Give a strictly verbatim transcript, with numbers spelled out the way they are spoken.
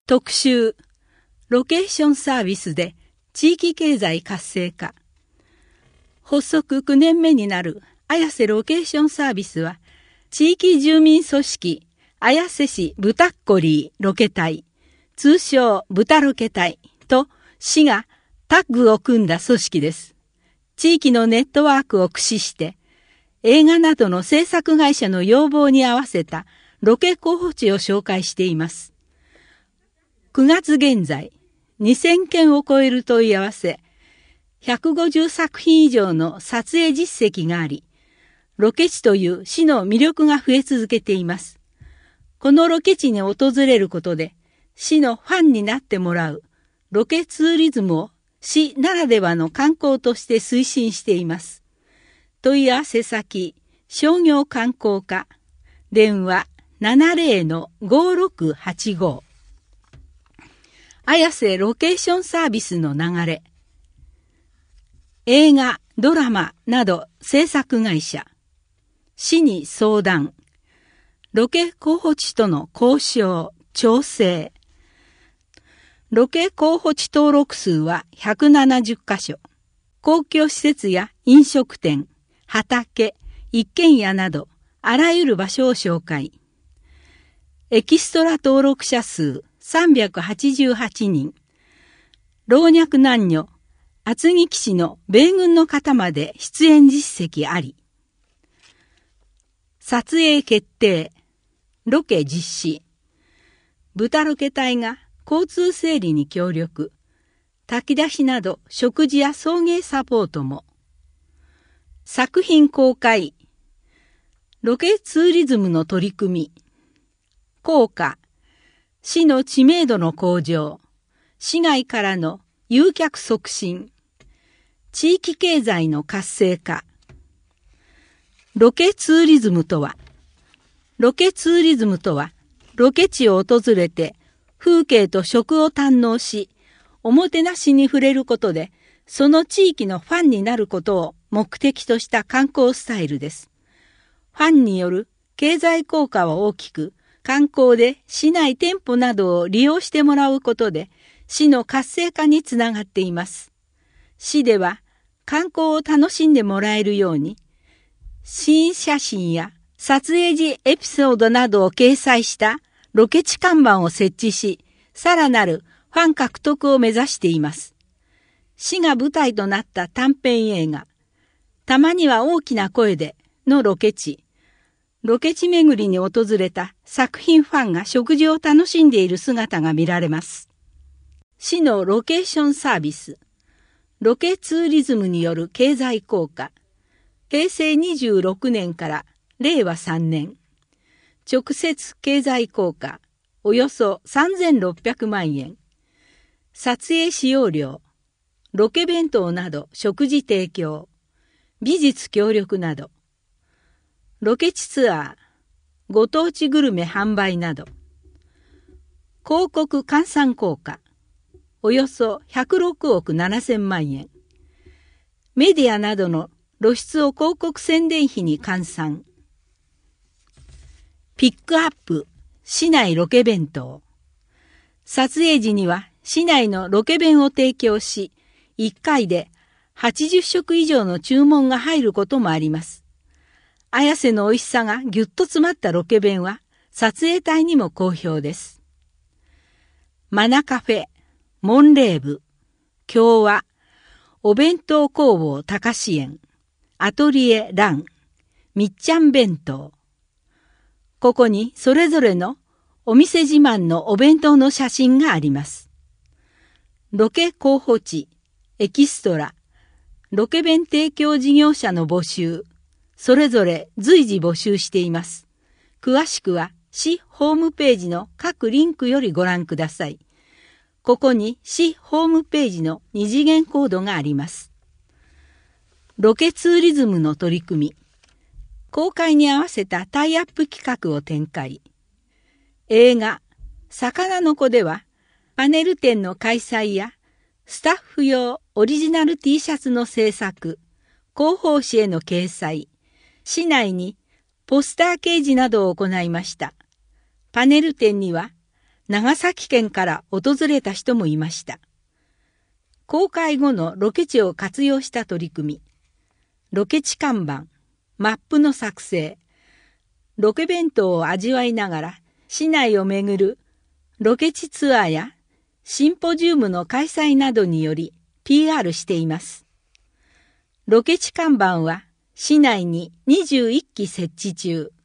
特集、ロケーションサービスで地域経済活性化。発足きゅうねんめになる綾瀬ロケーションサービスは、地域住民組織綾瀬市ブタッコリーロケ隊、通称ブタロケ隊と市がタッグを組んだ組織です。地域のネットワークを駆使して、映画などの制作会社の要望に合わせたロケ候補地を紹介しています。くがつ現在、にせんけんを超える問い合わせ、ひゃくごじゅうさくひん以上の撮影実績があり、ロケ地という市の魅力が増え続けています。このロケ地に訪れることで、市のファンになってもらうロケツーリズムを市ならではの観光として推進しています。問い合わせ先、商業観光課、電話 ななぜろ ごろくはちご。綾瀬ロケーションサービスの流れ。映画、ドラマなど制作会社。市に相談。ロケ候補地との交渉、調整。ロケ候補地登録数はひゃくななじゅっかしょ。公共施設や飲食店、畑、一軒家などあらゆる場所を紹介。エキストラ登録者数さんびゃくはちじゅうはちにん。老若男女、厚木基地の米軍の方まで出演実績あり。撮影決定。ロケ実施。豚ロケ隊が交通整理に協力。炊き出しなど食事や送迎サポートも。作品公開。ロケツーリズムの取り組み。効果。市の知名度の向上。市外からの誘客促進。地域経済の活性化。ロケツーリズムとは、ロケツーリズムとは、ロケ地を訪れて風景と食を堪能し、おもてなしに触れることで、その地域のファンになることを目的とした観光スタイルです。ファンによる経済効果は大きく、観光で市内店舗などを利用してもらうことで、市の活性化につながっています。市では観光を楽しんでもらえるように、新写真や撮影時エピソードなどを掲載したロケ地看板を設置し、さらなるファン獲得を目指しています。市が舞台となった短編映画、たまには大きな声でのロケ地、ロケ地巡りに訪れた作品ファンが食事を楽しんでいる姿が見られます。市のロケーションサービス、ロケツーリズムによる経済効果、へいせいにじゅうろくねんかられいわさんねん、直接経済効果、およそさんぜんろっぴゃくまんえん、撮影使用料、ロケ弁当など食事提供、美術協力など、ロケ地ツアー、ご当地グルメ販売など、広告換算効果、およそひゃくろくおくななせんまんえん、メディアなどの露出を広告宣伝費に換算。ピックアップ、市内ロケ弁当。撮影時には市内のロケ弁を提供し、いっかいではちじゅっしょく以上の注文が入ることもあります。綾瀬の美味しさがぎゅっと詰まったロケ弁は撮影隊にも好評です。マナカフェ、モンレーブ、共和、お弁当工房高支援、アトリエラン、みっちゃん弁当。ここにそれぞれのお店自慢のお弁当の写真があります。ロケ候補地、エキストラ、ロケ弁提供事業者の募集、それぞれ随時募集しています。詳しくは市ホームページの各リンクよりご覧ください。ここに市ホームページの二次元コードがあります。ロケツーリズムの取り組み。公開に合わせたタイアップ企画を展開。映画、魚の子では、パネル展の開催や、スタッフ用オリジナル T シャツの制作、広報誌への掲載、市内にポスター掲示などを行いました。パネル展には、 長崎県から訪れた人もいました。公開後のロケ地を活用した取り組み、ロケ地看板、マップの作成、ロケ弁当を味わいながら市内を巡るロケ地ツアーやシンポジウムの開催などにより ピーアール しています。ロケ地看板は市内ににじゅういっき設置中。